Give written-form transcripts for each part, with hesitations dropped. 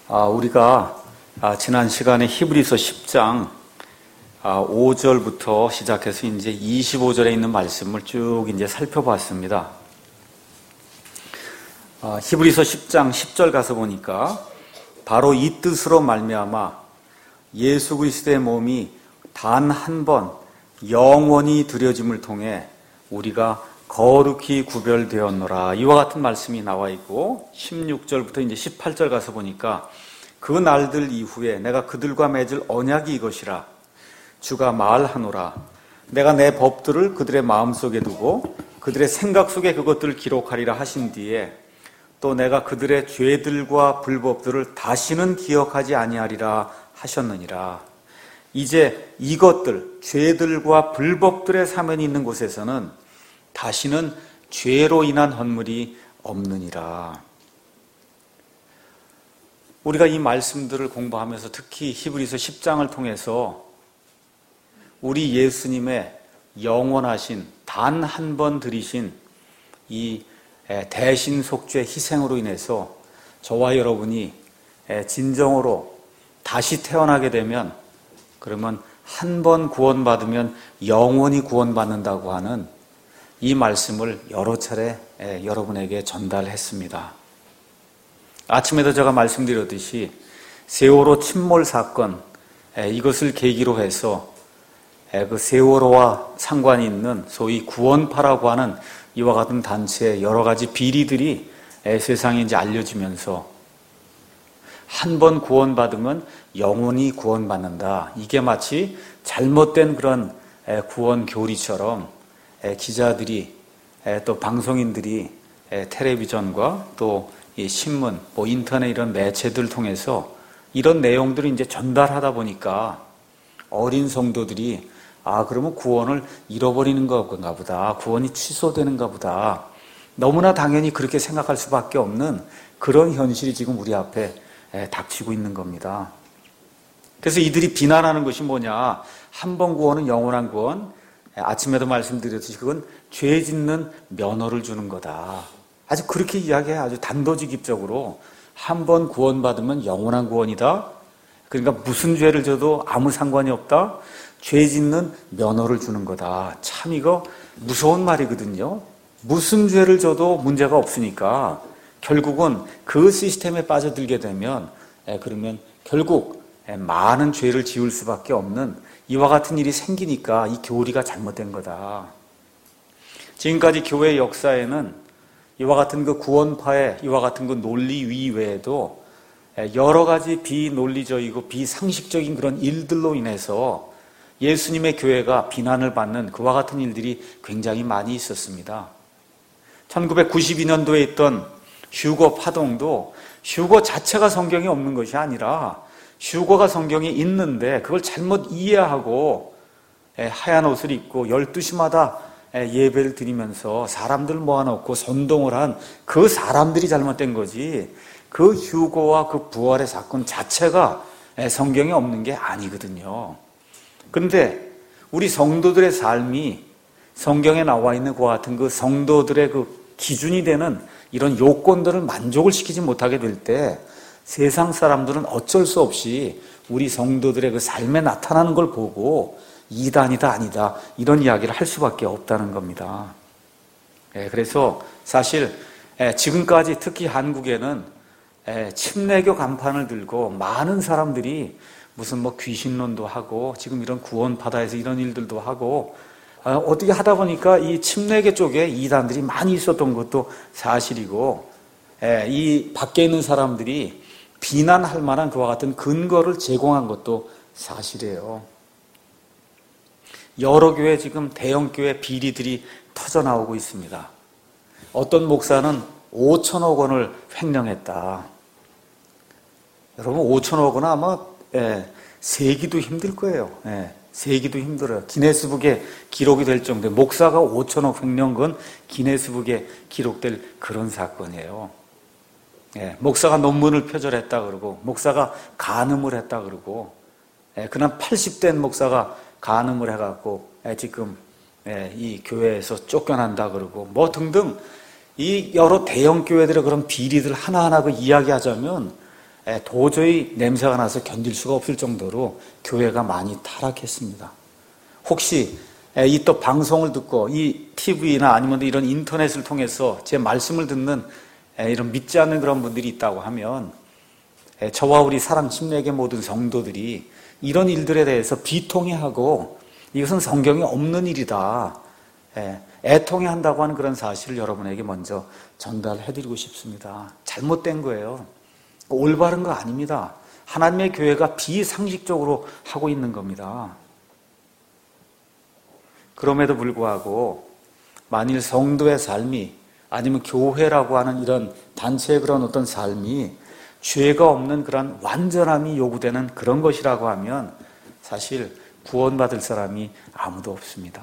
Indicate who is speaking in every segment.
Speaker 1: 우리가 지난 시간에 히브리서 10장 5절부터 시작해서 이제 25절에 있는 말씀을 쭉 이제 살펴봤습니다. 히브리서 10장 10절 가서 보니까 바로 이 뜻으로 말미암아 예수 그리스도의 몸이 단 한 번 영원히 드려짐을 통해 우리가 거룩히 구별되었노라. 이와 같은 말씀이 나와 있고 16절부터 이제 18절 가서 보니까 그 날들 이후에 내가 그들과 맺을 언약이 이것이라. 주가 말하노라. 내가 내 법들을 그들의 마음속에 두고 그들의 생각 속에 그것들을 기록하리라 하신 뒤에 또 내가 그들의 죄들과 불법들을 다시는 기억하지 아니하리라 하셨느니라. 이제 이것들, 죄들과 불법들의 사면이 있는 곳에서는 다시는 죄로 인한 헌물이 없느니라. 우리가 이 말씀들을 공부하면서 특히 히브리서 10장을 통해서 우리 예수님의 영원하신 단 한 번 드리신 이 대신 속죄 희생으로 인해서 저와 여러분이 진정으로 다시 태어나게 되면 그러면 한 번 구원받으면 영원히 구원받는다고 하는 이 말씀을 여러 차례 여러분에게 전달했습니다. 아침에도 제가 말씀드렸듯이 세월호 침몰 사건 이것을 계기로 해서 그 세월호와 상관이 있는 소위 구원파라고 하는 이와 같은 단체의 여러 가지 비리들이 세상에 이제 알려지면서 한 번 구원받으면 영원히 구원받는다. 이게 마치 잘못된 그런 구원 교리처럼 기자들이 또 방송인들이 텔레비전과 또 신문, 인터넷 이런 매체들 통해서 이런 내용들을 이제 전달하다 보니까 어린 성도들이 그러면 구원을 잃어버리는 건가 보다. 구원이 취소되는가 보다. 너무나 당연히 그렇게 생각할 수밖에 없는 그런 현실이 지금 우리 앞에 닥치고 있는 겁니다. 그래서 이들이 비난하는 것이 뭐냐? 한 번 구원은 영원한 구원. 아침에도 말씀드렸듯이 그건 죄 짓는 면허를 주는 거다. 아주 그렇게 이야기해요. 아주 단도직입적으로. 한 번 구원받으면 영원한 구원이다. 그러니까 무슨 죄를 져도 아무 상관이 없다. 죄 짓는 면허를 주는 거다. 참 이거 무서운 말이거든요. 무슨 죄를 져도 문제가 없으니까 결국은 그 시스템에 빠져들게 되면 그러면 결국 많은 죄를 지을 수밖에 없는 이와 같은 일이 생기니까 이 교리가 잘못된 거다. 지금까지 교회 역사에는 이와 같은 그 구원파의 이와 같은 그 논리 위외에도 여러 가지 비논리적이고 비상식적인 그런 일들로 인해서 예수님의 교회가 비난을 받는 그와 같은 일들이 굉장히 많이 있었습니다. 1992년도에 있던 휴거 파동도 휴거 자체가 성경에 없는 것이 아니라 휴거가 성경에 있는데 그걸 잘못 이해하고 하얀 옷을 입고 12시마다 예배를 드리면서 사람들 모아놓고 선동을 한 그 사람들이 잘못된 거지 그 휴거와 그 부활의 사건 자체가 성경에 없는 게 아니거든요. 그런데 우리 성도들의 삶이 성경에 나와 있는 그와 같은 그 성도들의 그 기준이 되는 이런 요건들을 만족을 시키지 못하게 될 때 세상 사람들은 어쩔 수 없이 우리 성도들의 그 삶에 나타나는 걸 보고 이단이다 아니다 이런 이야기를 할 수밖에 없다는 겁니다. 그래서 사실 지금까지 특히 한국에는 침례교 간판을 들고 많은 사람들이 무슨 귀신론도 하고 지금 이런 구원파다에서 이런 일들도 하고 어떻게 하다 보니까 이 침례교 쪽에 이단들이 많이 있었던 것도 사실이고 이 밖에 있는 사람들이 비난할 만한 그와 같은 근거를 제공한 것도 사실이에요. 여러 교회 지금 대형 교회 비리들이 터져나오고 있습니다. 어떤 목사는 5천억 원을 횡령했다. 여러분 5천억 원은 아마 세기도 힘들 거예요. 세기도 힘들어요. 기네스북에 기록이 될 정도에 목사가 5천억 횡령 건 기네스북에 기록될 그런 사건이에요. 목사가 논문을 표절했다 그러고 목사가 간음을 했다 그러고 그냥 80된 목사가 간음을 해갖고 지금 이 교회에서 쫓겨난다 그러고 등등 이 여러 대형 교회들의 그런 비리들 하나하나 그 이야기하자면 도저히 냄새가 나서 견딜 수가 없을 정도로 교회가 많이 타락했습니다. 혹시 이 또 방송을 듣고 이 TV나 아니면 이런 인터넷을 통해서 제 말씀을 듣는 이런 믿지 않는 그런 분들이 있다고 하면 저와 우리 사랑 침례계 모든 성도들이 이런 일들에 대해서 비통해하고 이것은 성경에 없는 일이다, 애통해한다고 하는 그런 사실을 여러분에게 먼저 전달해드리고 싶습니다. 잘못된 거예요. 올바른 거 아닙니다. 하나님의 교회가 비상식적으로 하고 있는 겁니다. 그럼에도 불구하고 만일 성도의 삶이 아니면 교회라고 하는 이런 단체의 그런 어떤 삶이 죄가 없는 그런 완전함이 요구되는 그런 것이라고 하면 사실 구원받을 사람이 아무도 없습니다.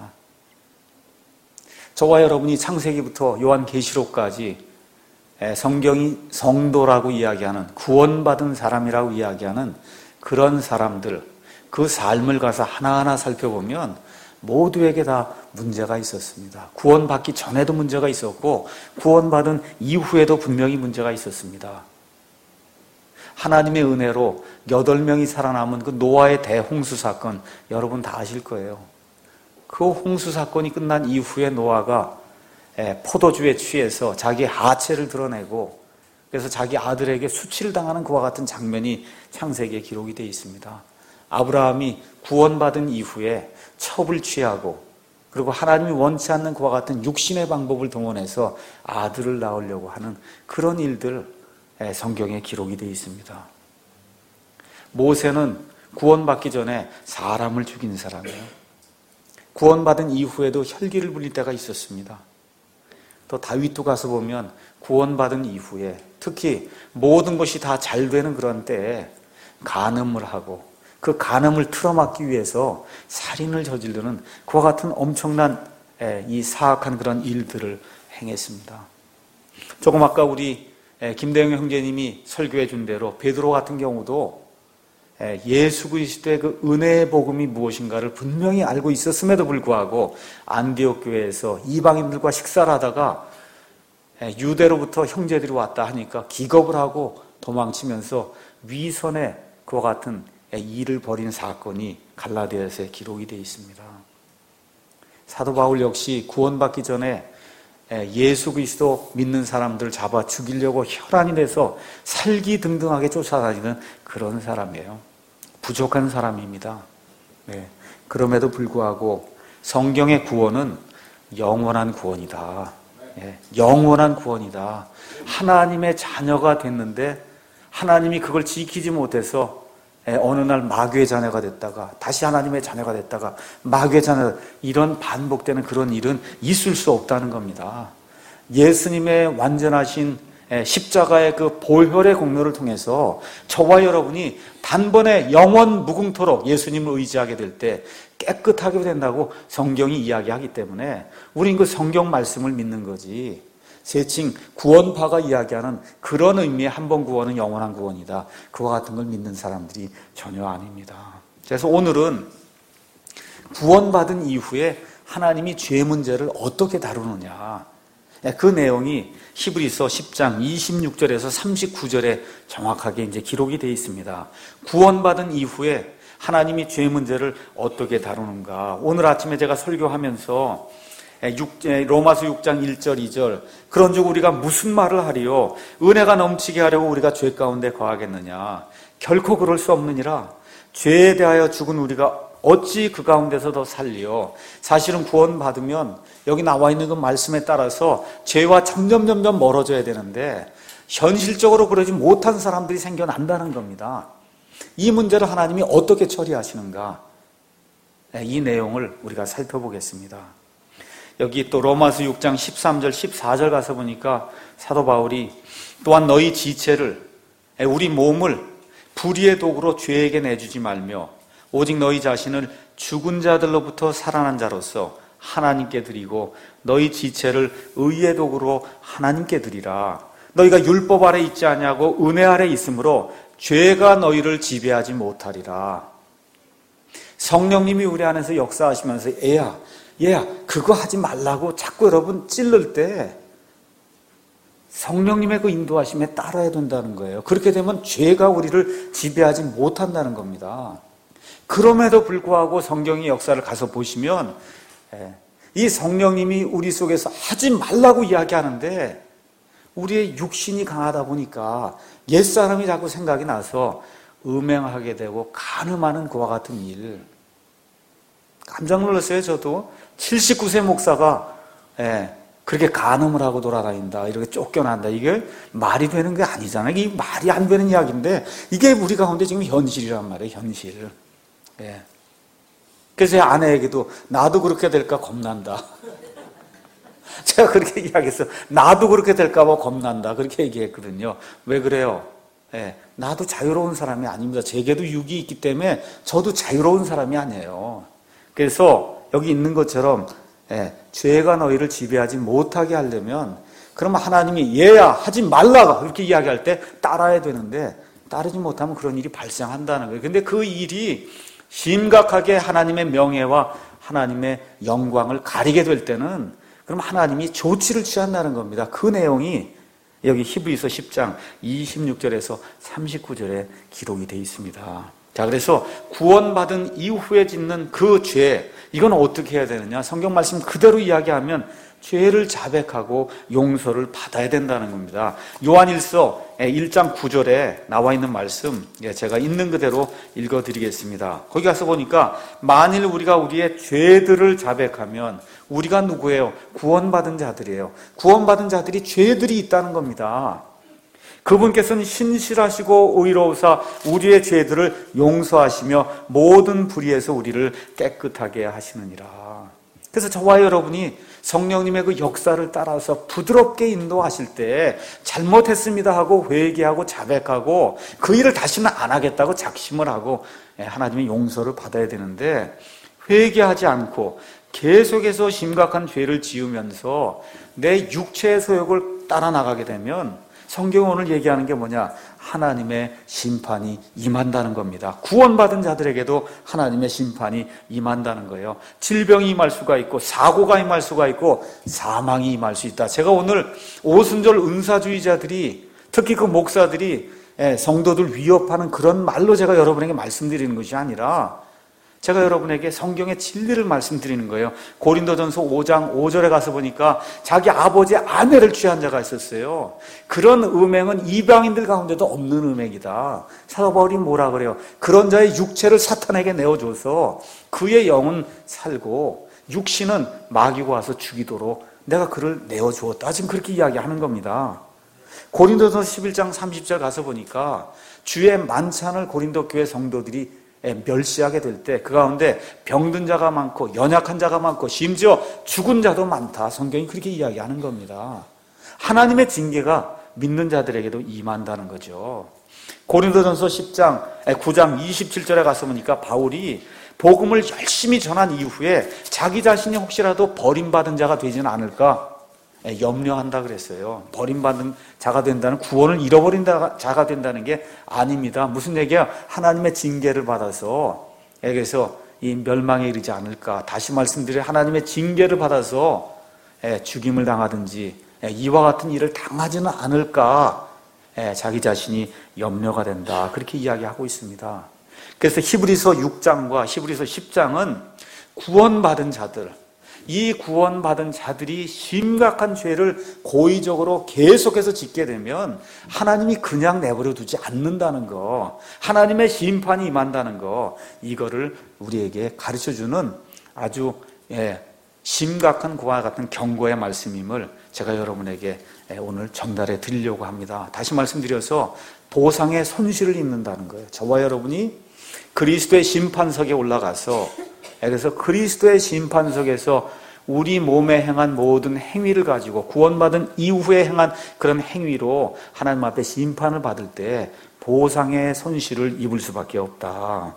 Speaker 1: 저와 여러분이 창세기부터 요한계시록까지 성경이 성도라고 이야기하는, 구원받은 사람이라고 이야기하는 그런 사람들, 그 삶을 가서 하나하나 살펴보면 모두에게 다 문제가 있었습니다. 구원받기 전에도 문제가 있었고 구원받은 이후에도 분명히 문제가 있었습니다. 하나님의 은혜로 8명이 살아남은 그 노아의 대홍수 사건, 여러분 다 아실 거예요. 그 홍수 사건이 끝난 이후에 노아가 포도주에 취해서 자기 하체를 드러내고 그래서 자기 아들에게 수치를 당하는 그와 같은 장면이 창세기에 기록이 되어 있습니다. 아브라함이 구원받은 이후에 첩을 취하고 그리고 하나님이 원치 않는 그와 같은 육신의 방법을 동원해서 아들을 낳으려고 하는 그런 일들 성경에 기록이 되어 있습니다. 모세는 구원받기 전에 사람을 죽인 사람이에요. 구원받은 이후에도 혈기를 부릴 때가 있었습니다. 또 다윗도 가서 보면 구원받은 이후에 특히 모든 것이 다 잘 되는 그런 때에 간음을 하고 그 간음을 틀어막기 위해서 살인을 저지르는 그와 같은 엄청난 이 사악한 그런 일들을 행했습니다. 조금 아까 우리 김대영 형제님이 설교해 준 대로 베드로 같은 경우도 예수 그리스도의 그 은혜의 복음이 무엇인가를 분명히 알고 있었음에도 불구하고 안디옥 교회에서 이방인들과 식사를 하다가 유대로부터 형제들이 왔다 하니까 기겁을 하고 도망치면서 위선의 그와 같은 일을 벌인 사건이 갈라디아서에 기록이 되어 있습니다. 사도 바울 역시 구원받기 전에 예수 그리스도 믿는 사람들 잡아 죽이려고 혈안이 돼서 살기등등하게 쫓아다니는 그런 사람이에요. 부족한 사람입니다. 그럼에도 불구하고 성경의 구원은 영원한 구원이다. 영원한 구원이다. 하나님의 자녀가 됐는데 하나님이 그걸 지키지 못해서 어느 날 마귀의 자녀가 됐다가 다시 하나님의 자녀가 됐다가 마귀의 자녀, 이런 반복되는 그런 일은 있을 수 없다는 겁니다. 예수님의 완전하신 십자가의 그 보혈의 공로를 통해서 저와 여러분이 단번에 영원 무궁토록 예수님을 의지하게 될 때 깨끗하게 된다고 성경이 이야기하기 때문에 우린 그 성경 말씀을 믿는 거지, 세칭 구원파가 이야기하는 그런 의미의 한 번 구원은 영원한 구원이다, 그와 같은 걸 믿는 사람들이 전혀 아닙니다. 그래서 오늘은 구원받은 이후에 하나님이 죄 문제를 어떻게 다루느냐, 그 내용이 히브리서 10장 26절에서 39절에 정확하게 이제 기록이 되어 있습니다. 구원받은 이후에 하나님이 죄 문제를 어떻게 다루는가. 오늘 아침에 제가 설교하면서 로마서 6장 1절 2절 그런즉 우리가 무슨 말을 하리요, 은혜가 넘치게 하려고 우리가 죄 가운데 거하겠느냐, 결코 그럴 수 없느니라. 죄에 대하여 죽은 우리가 어찌 그 가운데서 더 살리요. 사실은 구원받으면 여기 나와 있는 그 말씀에 따라서 죄와 점점 멀어져야 되는데 현실적으로 그러지 못한 사람들이 생겨난다는 겁니다. 이 문제를 하나님이 어떻게 처리하시는가, 이 내용을 우리가 살펴보겠습니다. 여기 또 로마서 6장 13절 14절 가서 보니까 사도 바울이 또한 너희 지체를, 우리 몸을 불의의 도구로 죄에게 내주지 말며 오직 너희 자신을 죽은 자들로부터 살아난 자로서 하나님께 드리고 너희 지체를 의의 도구로 하나님께 드리라. 너희가 율법 아래 있지 아니하고 은혜 아래 있으므로 죄가 너희를 지배하지 못하리라. 성령님이 우리 안에서 역사하시면서 얘야 그거 하지 말라고 자꾸 여러분 찔를 때 성령님의 그 인도하심에 따라야 된다는 거예요. 그렇게 되면 죄가 우리를 지배하지 못한다는 겁니다. 그럼에도 불구하고 성경의 역사를 가서 보시면 이 성령님이 우리 속에서 하지 말라고 이야기하는데 우리의 육신이 강하다 보니까 옛사람이 자꾸 생각이 나서 음행하게 되고 간음하는 그와 같은 일. 깜짝 놀랐어요. 저도 79세 목사가 그렇게 간음을 하고 돌아다닌다, 이렇게 쫓겨난다, 이게 말이 되는 게 아니잖아요. 이게 말이 안 되는 이야기인데 이게 우리 가운데 지금 현실이란 말이에요. 현실. 그래서 제 아내에게도 나도 그렇게 될까 겁난다. 제가 그렇게 이야기했어요. 나도 그렇게 될까 봐 겁난다, 그렇게 얘기했거든요. 왜 그래요? 나도 자유로운 사람이 아닙니다. 제게도 육이 있기 때문에 저도 자유로운 사람이 아니에요. 그래서 여기 있는 것처럼 죄가 너희를 지배하지 못하게 하려면, 그러면 하나님이 얘야 하지 말라가 그렇게 이야기할 때 따라야 되는데 따르지 못하면 그런 일이 발생한다는 거예요. 근데 그 일이 심각하게 하나님의 명예와 하나님의 영광을 가리게 될 때는 그럼 하나님이 조치를 취한다는 겁니다. 그 내용이 여기 히브리서 10장 26절에서 39절에 기록이 되어 있습니다. 자, 그래서 구원받은 이후에 짓는 그 죄, 이건 어떻게 해야 되느냐? 성경 말씀 그대로 이야기하면 죄를 자백하고 용서를 받아야 된다는 겁니다. 요한일서 1장 9절에 나와 있는 말씀, 제가 있는 그대로 읽어드리겠습니다. 거기 가서 보니까 만일 우리가 우리의 죄들을 자백하면, 우리가 누구예요? 구원받은 자들이에요. 구원받은 자들이 죄들이 있다는 겁니다. 그분께서는 신실하시고 의로우사 우리의 죄들을 용서하시며 모든 불의에서 우리를 깨끗하게 하시느니라. 그래서 저와 여러분이 성령님의 그 역사를 따라서 부드럽게 인도하실 때 잘못했습니다 하고 회개하고 자백하고 그 일을 다시는 안 하겠다고 작심을 하고 하나님의 용서를 받아야 되는데, 회개하지 않고 계속해서 심각한 죄를 지으면서 내 육체의 소욕을 따라 나가게 되면 성경은 오늘 얘기하는 게 뭐냐? 하나님의 심판이 임한다는 겁니다. 구원받은 자들에게도 하나님의 심판이 임한다는 거예요. 질병이 임할 수가 있고 사고가 임할 수가 있고 사망이 임할 수 있다. 제가 오늘 오순절 은사주의자들이, 특히 그 목사들이 성도들 위협하는 그런 말로 제가 여러분에게 말씀드리는 것이 아니라 제가 여러분에게 성경의 진리를 말씀드리는 거예요. 고린도전서 5장 5절에 가서 보니까 자기 아버지의 아내를 취한 자가 있었어요. 그런 음행은 이방인들 가운데도 없는 음행이다. 사도 바울이 뭐라 그래요? 그런 자의 육체를 사탄에게 내어줘서 그의 영은 살고 육신은 마귀가 와서 죽이도록 내가 그를 내어주었다. 지금 그렇게 이야기하는 겁니다. 고린도전서 11장 30절 가서 보니까 주의 만찬을 고린도 교회 성도들이 멸시하게 될 때 그 가운데 병든 자가 많고 연약한 자가 많고 심지어 죽은 자도 많다. 성경이 그렇게 이야기하는 겁니다. 하나님의 징계가 믿는 자들에게도 임한다는 거죠. 고린도전서 9장 27절에 가서 보니까 바울이 복음을 열심히 전한 이후에 자기 자신이 혹시라도 버림받은 자가 되지는 않을까 염려한다 그랬어요. 버림받은 자가 된다는, 구원을 잃어버린 자가 된다는 게 아닙니다. 무슨 얘기야? 하나님의 징계를 받아서, 그래서 이 멸망에 이르지 않을까. 다시 말씀드려, 하나님의 징계를 받아서 죽임을 당하든지 이와 같은 일을 당하지는 않을까, 자기 자신이 염려가 된다. 그렇게 이야기하고 있습니다. 그래서 히브리서 6장과 히브리서 10장은 구원받은 자들, 이 구원받은 자들이 심각한 죄를 고의적으로 계속해서 짓게 되면 하나님이 그냥 내버려 두지 않는다는 거, 하나님의 심판이 임한다는 거, 이거를 우리에게 가르쳐주는 아주 심각한 그와 같은 경고의 말씀임을 제가 여러분에게 오늘 전달해 드리려고 합니다. 다시 말씀드려서 보상의 손실을 입는다는 거예요. 저와 여러분이 그리스도의 심판석에 올라가서, 그래서 그리스도의 심판석에서 우리 몸에 행한 모든 행위를 가지고 구원받은 이후에 행한 그런 행위로 하나님 앞에 심판을 받을 때 보상의 손실을 입을 수밖에 없다.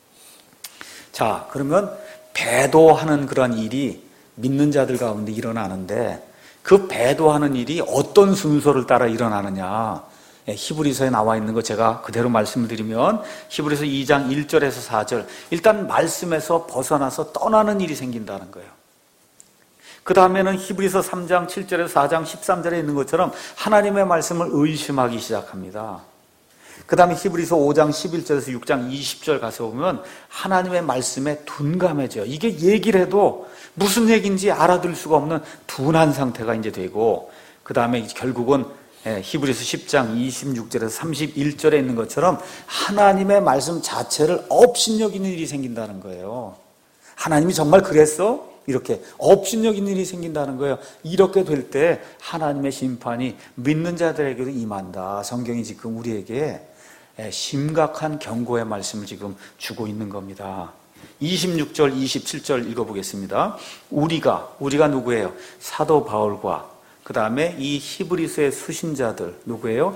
Speaker 1: 자, 그러면 배도하는 그런 일이 믿는 자들 가운데 일어나는데 그 배도하는 일이 어떤 순서를 따라 일어나느냐? 히브리서에 나와 있는 거 제가 그대로 말씀을 드리면 히브리서 2장 1절에서 4절, 일단 말씀에서 벗어나서 떠나는 일이 생긴다는 거예요. 그 다음에는 히브리서 3장 7절에서 4장 13절에 있는 것처럼 하나님의 말씀을 의심하기 시작합니다. 그 다음에 히브리서 5장 11절에서 6장 20절 가서 보면 하나님의 말씀에 둔감해져요. 이게 얘기를 해도 무슨 얘기인지 알아들 수가 없는 둔한 상태가 이제 되고, 그 다음에 결국은 히브리서 10장 26절에서 31절에 있는 것처럼 하나님의 말씀 자체를 업신여기는 일이 생긴다는 거예요. 하나님이 정말 그랬어? 이렇게 업신여기는 일이 생긴다는 거예요. 이렇게 될 때 하나님의 심판이 믿는 자들에게도 임한다. 성경이 지금 우리에게 심각한 경고의 말씀을 지금 주고 있는 겁니다. 26절, 27절 읽어보겠습니다. 우리가 누구예요? 사도 바울과 그 다음에 이 히브리서의 수신자들 누구예요?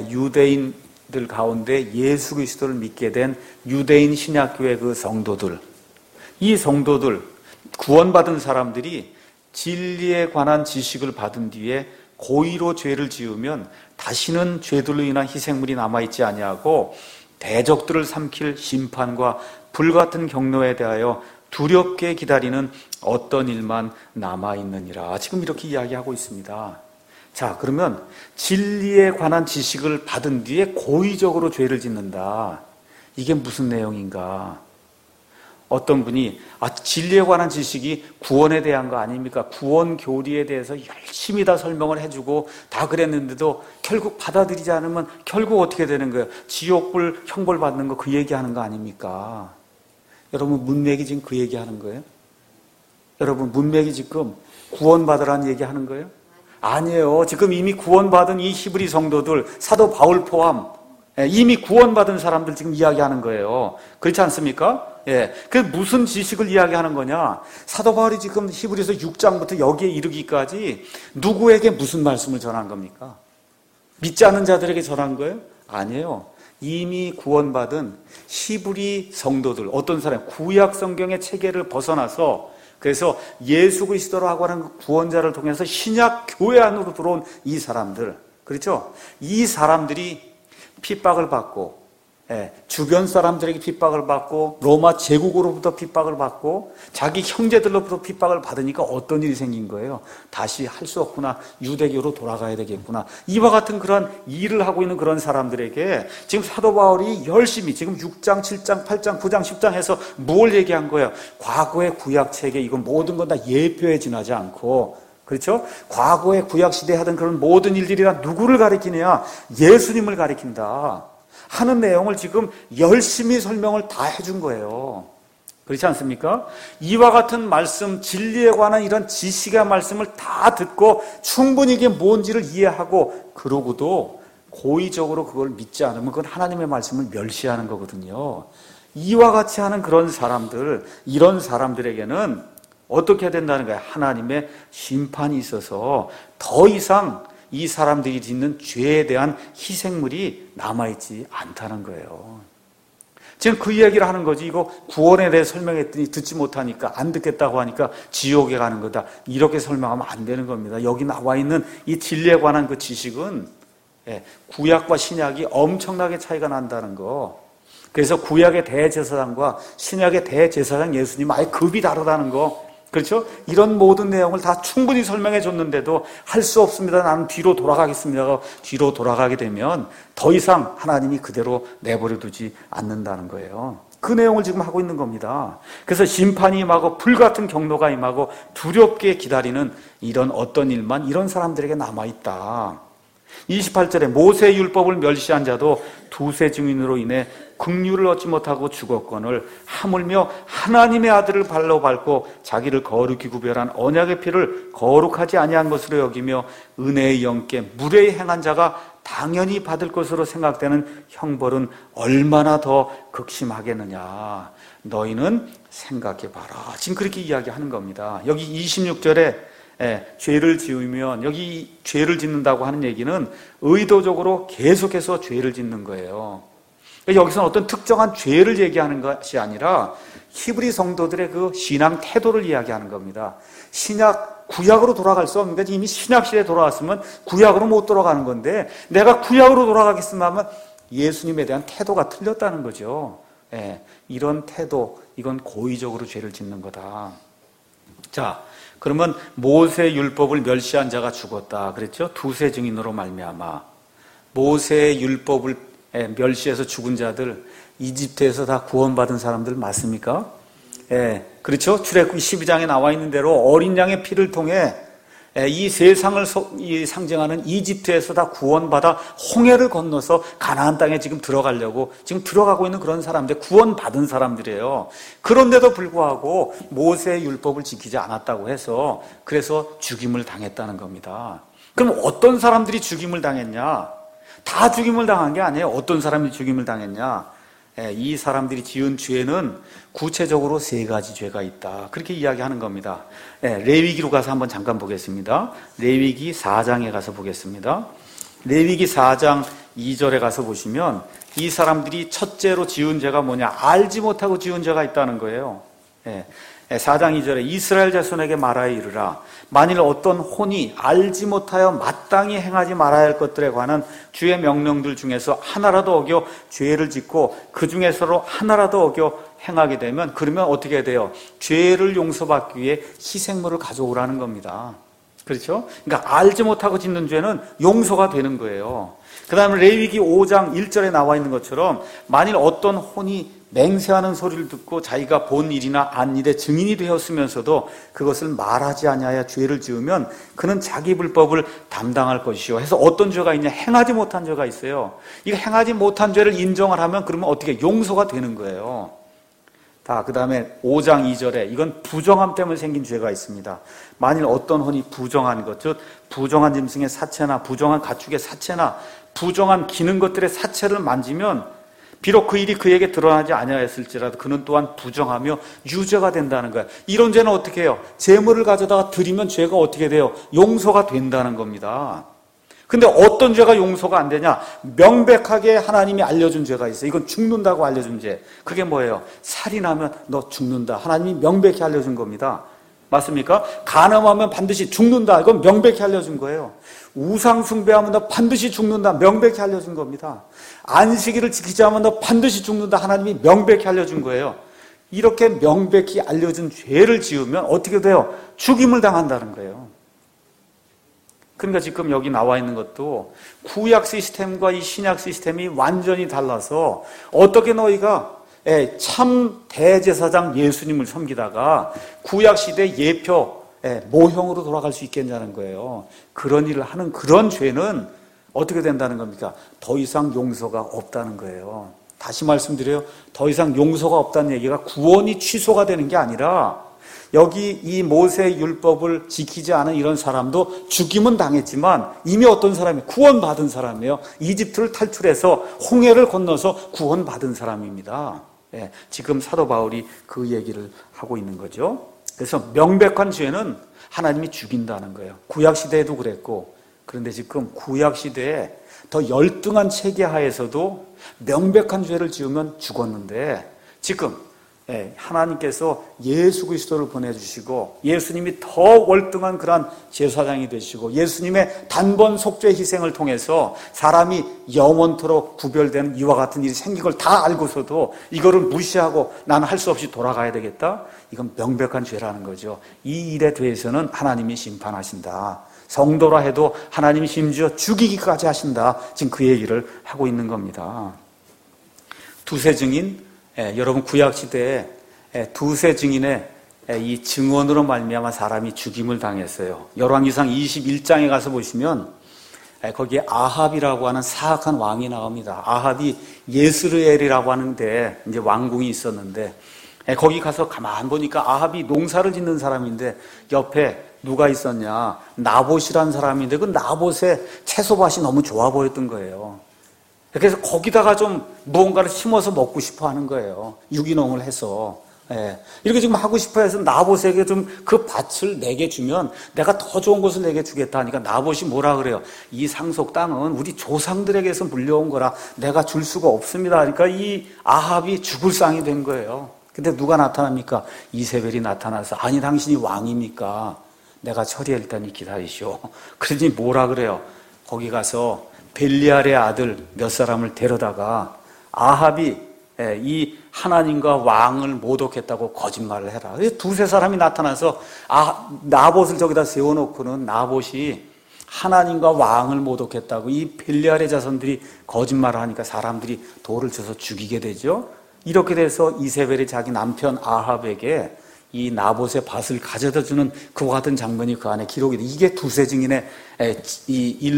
Speaker 1: 유대인들 가운데 예수 그리스도를 믿게 된 유대인 신약교회 그 성도들, 이 성도들 구원받은 사람들이 진리에 관한 지식을 받은 뒤에 고의로 죄를 지으면 다시는 죄들로 인한 희생물이 남아있지 아니하고 대적들을 삼킬 심판과 불같은 경로에 대하여 두렵게 기다리는 어떤 일만 남아있느니라. 지금 이렇게 이야기하고 있습니다. 자, 그러면 진리에 관한 지식을 받은 뒤에 고의적으로 죄를 짓는다. 이게 무슨 내용인가? 어떤 분이 진리에 관한 지식이 구원에 대한 거 아닙니까? 구원 교리에 대해서 열심히 다 설명을 해주고 다 그랬는데도 결국 받아들이지 않으면 결국 어떻게 되는 거예요? 지옥불 형벌 받는 거 그 얘기하는 거 아닙니까? 여러분 문맥이 지금 그 얘기하는 거예요? 여러분 문맥이 지금 구원받으라는 얘기하는 거예요? 아니에요. 지금 이미 구원받은 이 히브리 성도들, 사도 바울 포함 이미 구원받은 사람들 지금 이야기하는 거예요. 그렇지 않습니까? 그 무슨 지식을 이야기하는 거냐? 사도 바울이 지금 히브리서 6장부터 여기에 이르기까지 누구에게 무슨 말씀을 전한 겁니까? 믿지 않는 자들에게 전한 거예요? 아니에요. 이미 구원받은 히브리 성도들, 어떤 사람, 구약 성경의 체계를 벗어나서 그래서 예수 그리스도라고 하는 구원자를 통해서 신약 교회 안으로 들어온 이 사람들, 그렇죠? 이 사람들이 핍박을 받고, 주변 사람들에게 핍박을 받고, 로마 제국으로부터 핍박을 받고, 자기 형제들로부터 핍박을 받으니까 어떤 일이 생긴 거예요? 다시 할 수 없구나. 유대교로 돌아가야 되겠구나. 이와 같은 그런 일을 하고 있는 그런 사람들에게 지금 사도 바울이 열심히 지금 6장, 7장, 8장, 9장, 10장 해서 뭘 얘기한 거예요? 과거의 구약 체계, 이건 모든 건 다 예표에 지나지 않고, 그렇죠? 과거의 구약시대에 하던 그런 모든 일들이 다 누구를 가리키느냐? 예수님을 가리킨다 하는 내용을 지금 열심히 설명을 다 해준 거예요. 그렇지 않습니까? 이와 같은 말씀, 진리에 관한 이런 지식의 말씀을 다 듣고 충분히 이게 뭔지를 이해하고 그러고도 고의적으로 그걸 믿지 않으면 그건 하나님의 말씀을 멸시하는 거거든요. 이와 같이 하는 그런 사람들, 이런 사람들에게는 어떻게 해야 된다는 거예요? 하나님의 심판이 있어서 더 이상 이 사람들이 짓는 죄에 대한 희생물이 남아있지 않다는 거예요. 지금 그 이야기를 하는 거지. 이거 구원에 대해 설명했더니 듣지 못하니까 안 듣겠다고 하니까 지옥에 가는 거다. 이렇게 설명하면 안 되는 겁니다. 여기 나와 있는 이 진리에 관한 그 지식은 구약과 신약이 엄청나게 차이가 난다는 거. 그래서 구약의 대제사장과 신약의 대제사장 예수님 아예 급이 다르다는 거. 그렇죠? 이런 모든 내용을 다 충분히 설명해 줬는데도 할 수 없습니다. 나는 뒤로 돌아가겠습니다. 뒤로 돌아가게 되면 더 이상 하나님이 그대로 내버려 두지 않는다는 거예요. 그 내용을 지금 하고 있는 겁니다. 그래서 심판이 임하고 불같은 경로가 임하고 두렵게 기다리는 이런 어떤 일만 이런 사람들에게 남아있다. 28절에 모세의 율법을 멸시한 자도 두세 증인으로 인해 긍휼을 얻지 못하고 죽었거늘 하물며 하나님의 아들을 발로 밟고 자기를 거룩히 구별한 언약의 피를 거룩하지 아니한 것으로 여기며 은혜의 영께 무례히 행한 자가 당연히 받을 것으로 생각되는 형벌은 얼마나 더 극심하겠느냐. 너희는 생각해봐라. 지금 그렇게 이야기하는 겁니다. 여기 26절에 죄를 지으면 여기 죄를 짓는다고 하는 얘기는 의도적으로 계속해서 죄를 짓는 거예요. 여기서는 어떤 특정한 죄를 얘기하는 것이 아니라 히브리 성도들의 그 신앙 태도를 이야기하는 겁니다. 구약으로 돌아갈 수 없는 거지. 이미 신약 시대에 돌아왔으면 구약으로 못 돌아가는 건데 내가 구약으로 돌아가겠으면 하면 예수님에 대한 태도가 틀렸다는 거죠. 이런 태도, 이건 고의적으로 죄를 짓는 거다. 자, 그러면 모세의 율법을 멸시한 자가 죽었다 그랬죠? 두세 증인으로 말미암아. 모세의 율법을 멸시해서 죽은 자들, 이집트에서 다 구원받은 사람들 맞습니까? 예, 그렇죠? 출애굽기 12장에 나와 있는 대로 어린 양의 피를 통해 이 세상을 상징하는 이집트에서 다 구원받아 홍해를 건너서 가나안 땅에 지금 들어가려고 지금 들어가고 있는 그런 사람들, 구원받은 사람들이에요. 그런데도 불구하고 모세의 율법을 지키지 않았다고 해서 그래서 죽임을 당했다는 겁니다. 그럼 어떤 사람들이 죽임을 당했냐? 다 죽임을 당한 게 아니에요. 어떤 사람이 죽임을 당했냐? 이 사람들이 지은 죄는 구체적으로 세 가지 죄가 있다. 그렇게 이야기하는 겁니다. 레위기로 가서 한번 잠깐 보겠습니다. 레위기 4장에 가서 보겠습니다. 레위기 4장 2절에 가서 보시면 이 사람들이 첫째로 지은 죄가 뭐냐? 알지 못하고 지은 죄가 있다는 거예요. 4장 2절에 이스라엘 자손에게 말하여 이르라. 만일 어떤 혼이 알지 못하여 마땅히 행하지 말아야 할 것들에 관한 주의 명령들 중에서 하나라도 어겨 죄를 짓고 그 중에서로 하나라도 어겨 행하게 되면 그러면 어떻게 돼요? 죄를 용서받기 위해 희생물을 가져오라는 겁니다. 그렇죠? 그러니까 알지 못하고 짓는 죄는 용서가 되는 거예요. 그 다음에 레위기 5장 1절에 나와 있는 것처럼 만일 어떤 혼이 맹세하는 소리를 듣고 자기가 본 일이나 안 일의 증인이 되었으면서도 그것을 말하지 아니하여 죄를 지으면 그는 자기 불법을 담당할 것이요. 해서 어떤 죄가 있냐? 행하지 못한 죄가 있어요. 이거 행하지 못한 죄를 인정을 하면 그러면 어떻게 용서가 되는 거예요. 그 다음에 5장 2절에 이건 부정함 때문에 생긴 죄가 있습니다. 만일 어떤 혼이 부정한 것, 즉 부정한 짐승의 사체나 부정한 가축의 사체나 부정한 기는 것들의 사체를 만지면 비록 그 일이 그에게 드러나지 아니하였을지라도 그는 또한 부정하며 유죄가 된다는 거예요. 이런 죄는 어떻게 해요? 재물을 가져다가 드리면 죄가 어떻게 돼요? 용서가 된다는 겁니다. 근데 어떤 죄가 용서가 안 되냐? 명백하게 하나님이 알려준 죄가 있어요. 이건 죽는다고 알려준 죄. 그게 뭐예요? 살인하면 너 죽는다. 하나님이 명백히 알려준 겁니다. 맞습니까? 간음하면 반드시 죽는다. 이건 명백히 알려준 거예요. 우상 숭배하면 너 반드시 죽는다. 명백히 알려준 겁니다. 안식일을 지키지 않으면 너 반드시 죽는다. 하나님이 명백히 알려준 거예요. 이렇게 명백히 알려준 죄를 지으면 어떻게 돼요? 죽임을 당한다는 거예요. 그러니까 지금 여기 나와 있는 것도 구약 시스템과 이 신약 시스템이 완전히 달라서 어떻게 너희가 참 대제사장 예수님을 섬기다가 구약시대 예표 모형으로 돌아갈 수 있겠냐는 거예요. 그런 일을 하는 그런 죄는 어떻게 된다는 겁니까? 더 이상 용서가 없다는 거예요. 다시 말씀드려요. 더 이상 용서가 없다는 얘기가 구원이 취소가 되는 게 아니라 여기 이 모세의 율법을 지키지 않은 이런 사람도 죽임은 당했지만 이미 어떤 사람이 구원받은 사람이에요. 이집트를 탈출해서 홍해를 건너서 구원받은 사람입니다. 지금 사도 바울이 그 얘기를 하고 있는 거죠. 그래서 명백한 죄는 하나님이 죽인다는 거예요. 구약시대에도 그랬고, 그런데 지금 구약시대에 더 열등한 체계 하에서도 명백한 죄를 지으면 죽었는데 지금 하나님께서 예수 그리스도를 보내주시고 예수님이 더 월등한 그런 제사장이 되시고 예수님의 단번 속죄 희생을 통해서 사람이 영원토록 구별되는 이와 같은 일이 생긴 걸 다 알고서도 이거를 무시하고 나는 할 수 없이 돌아가야 되겠다? 이건 명백한 죄라는 거죠. 이 일에 대해서는 하나님이 심판하신다. 성도라 해도 하나님이 심지어 죽이기까지 하신다. 지금 그 얘기를 하고 있는 겁니다. 두세 증인, 여러분 구약시대에 두세 증인의 이 증언으로 말미암아 사람이 죽임을 당했어요. 열왕기상 21장에 가서 보시면 거기에 아합이라고 하는 사악한 왕이 나옵니다. 아합이 예스르엘이라고 하는데 이제 왕궁이 있었는데 거기 가서 가만 보니까 아합이 농사를 짓는 사람인데 옆에 누가 있었냐? 나봇이라는 사람인데 그 나봇의 채소밭이 너무 좋아 보였던 거예요. 그래서 거기다가 좀 무언가를 심어서 먹고 싶어 하는 거예요. 유기농을 해서. 이렇게 지금 하고 싶어 해서 나봇에게 좀 그 밭을 내게 주면 내가 더 좋은 것을 내게 주겠다 하니까 나봇이 뭐라 그래요? 이 상속 땅은 우리 조상들에게서 물려온 거라 내가 줄 수가 없습니다. 그러니까 이 아합이 죽을 상이 된 거예요. 근데 누가 나타납니까? 이세벨이 나타나서 아니 당신이 왕입니까? 내가 처리할 때니 기다리시오. 그러니 뭐라 그래요? 거기 가서 벨리알의 아들 몇 사람을 데려다가 아합이 이 하나님과 왕을 모독했다고 거짓말을 해라. 두세 사람이 나타나서 나봇을 저기다 세워놓고는 나봇이 하나님과 왕을 모독했다고 이 벨리알의 자손들이 거짓말을 하니까 사람들이 돌을 쳐서 죽이게 되죠. 이렇게 돼서 이세벨이 자기 남편 아합에게 이 나봇의 밭을 가져다 주는 그와 같은 장면이 그 안에 기록이 돼. 이게 두세 증인의 이